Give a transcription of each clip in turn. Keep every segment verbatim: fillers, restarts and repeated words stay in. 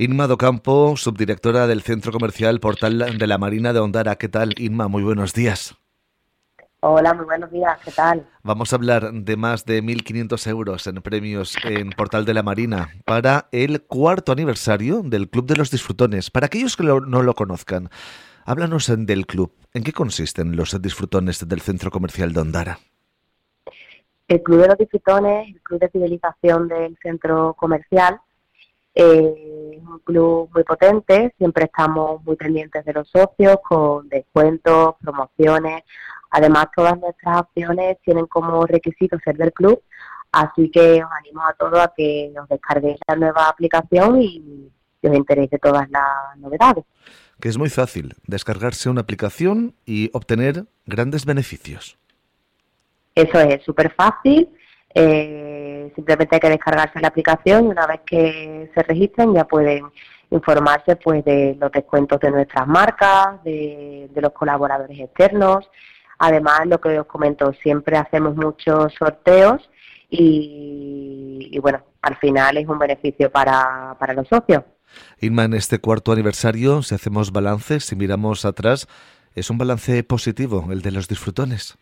Inma Docampo, subdirectora del Centro Comercial Portal de la Marina de Ondara. ¿Qué tal, Inma? Muy buenos días. Hola, muy buenos días, ¿qué tal? Vamos a hablar de más de mil quinientos euros en premios en Portal de la Marina para el cuarto aniversario del Club de los Disfrutones. Para aquellos que lo, no lo conozcan, háblanos en- del club. ¿En qué consisten los disfrutones del Centro Comercial de Ondara? El Club de los Disfrutones, el club de fidelización del centro comercial, eh, es un club muy potente, siempre estamos muy pendientes de los socios, con descuentos, promociones. Además, todas nuestras acciones tienen como requisito ser del club, así que os animo a todos a que os descarguéis la nueva aplicación y, y os enteréis de todas las novedades. Que es muy fácil descargarse una aplicación y obtener grandes beneficios. Eso es súper fácil, eh, simplemente hay que descargarse la aplicación y una vez que se registren ya pueden informarse pues de los descuentos de nuestras marcas, de, de los colaboradores externos. Además, lo que os comento, siempre hacemos muchos sorteos y, y bueno, al final es un beneficio para, para los socios. Inma, en este cuarto aniversario, si hacemos balances, si miramos atrás, es un balance positivo el de los disfrutones.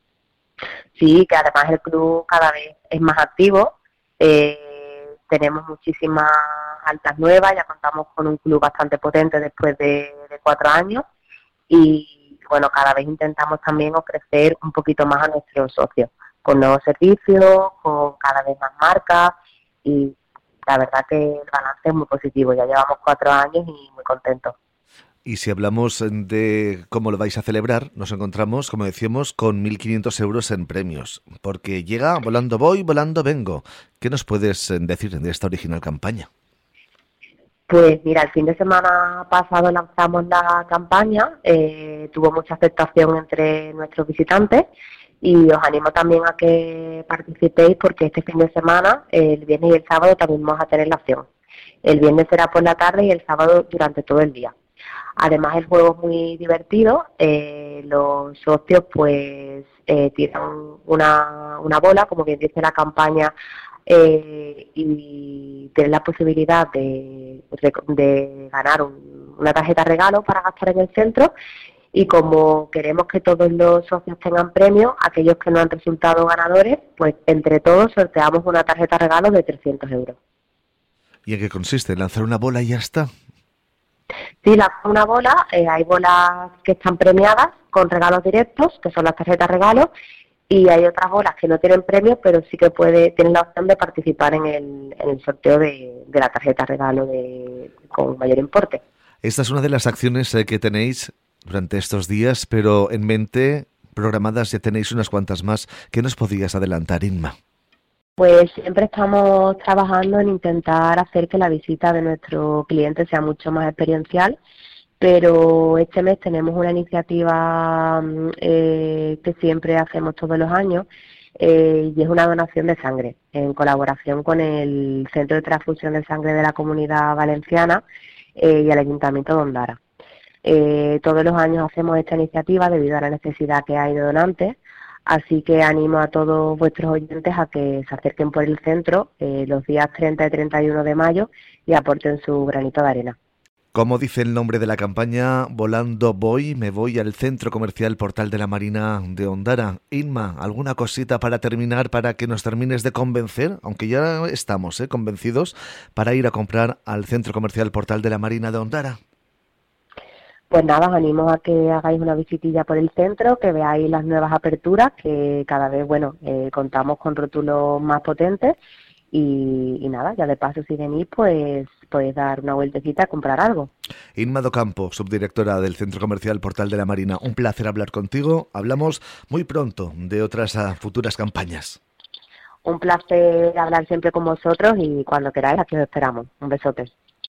Sí, que además el club cada vez es más activo, eh, tenemos muchísimas altas nuevas, ya contamos con un club bastante potente después de, de cuatro años y bueno, cada vez intentamos también ofrecer un poquito más a nuestros socios, con nuevos servicios, con cada vez más marcas y la verdad que el balance es muy positivo, ya llevamos cuatro años y muy contentos. Y si hablamos de cómo lo vais a celebrar, nos encontramos, como decíamos, con mil quinientos euros en premios, porque llega volando voy, volando vengo. ¿Qué nos puedes eh, decir de esta original campaña? Pues mira, el fin de semana pasado lanzamos la campaña, eh, tuvo mucha aceptación entre nuestros visitantes y os animo también a que participéis porque este fin de semana, el viernes y el sábado, también vamos a tener la acción. El viernes será por la tarde y el sábado durante todo el día. Además el juego es muy divertido, eh, los socios pues eh, tiran una, una bola, como quien dice la campaña, eh, y tienen la posibilidad de, de ganar un, una tarjeta regalo para gastar en el centro y como queremos que todos los socios tengan premios, aquellos que no han resultado ganadores, pues entre todos sorteamos una tarjeta regalo de trescientos euros. ¿Y en qué consiste? ¿Lanzar una bola y ya está? Sí, la, una bola, eh, hay bolas que están premiadas con regalos directos, que son las tarjetas regalos, y hay otras bolas que no tienen premios, pero sí que puede, tienen la opción de participar en el, en el sorteo de, de la tarjeta regalo de, con mayor importe. Esta es una de las acciones eh, que tenéis durante estos días, pero en mente, programadas ya tenéis unas cuantas más. ¿Qué nos podías adelantar, Inma? Pues siempre estamos trabajando en intentar hacer que la visita de nuestro cliente sea mucho más experiencial, pero este mes tenemos una iniciativa mm, eh, que siempre hacemos todos los años eh, y es una donación de sangre en colaboración con el Centro de Transfusión de Sangre de la Comunidad Valenciana eh, y el Ayuntamiento de Ondara. Eh, todos los años hacemos esta iniciativa debido a la necesidad que hay de donantes, así que animo a todos vuestros oyentes a que se acerquen por el centro eh, los días treinta y treinta y uno de mayo y aporten su granito de arena. Como dice el nombre de la campaña, volando voy, me voy al Centro Comercial Portal de la Marina de Ondara. Inma, ¿alguna cosita para terminar, para que nos termines de convencer? Aunque ya estamos ¿eh? convencidos para ir a comprar al Centro Comercial Portal de la Marina de Ondara. Pues nada, os animo a que hagáis una visitilla por el centro, que veáis las nuevas aperturas, que cada vez, bueno, eh, contamos con rótulos más potentes y, y nada, ya de paso si venís, pues podéis dar una vueltecita a comprar algo. Inma Docampo, subdirectora del Centro Comercial Portal de la Marina, un placer hablar contigo. Hablamos muy pronto de otras uh, futuras campañas. Un placer hablar siempre con vosotros y cuando queráis aquí os esperamos. Un besote.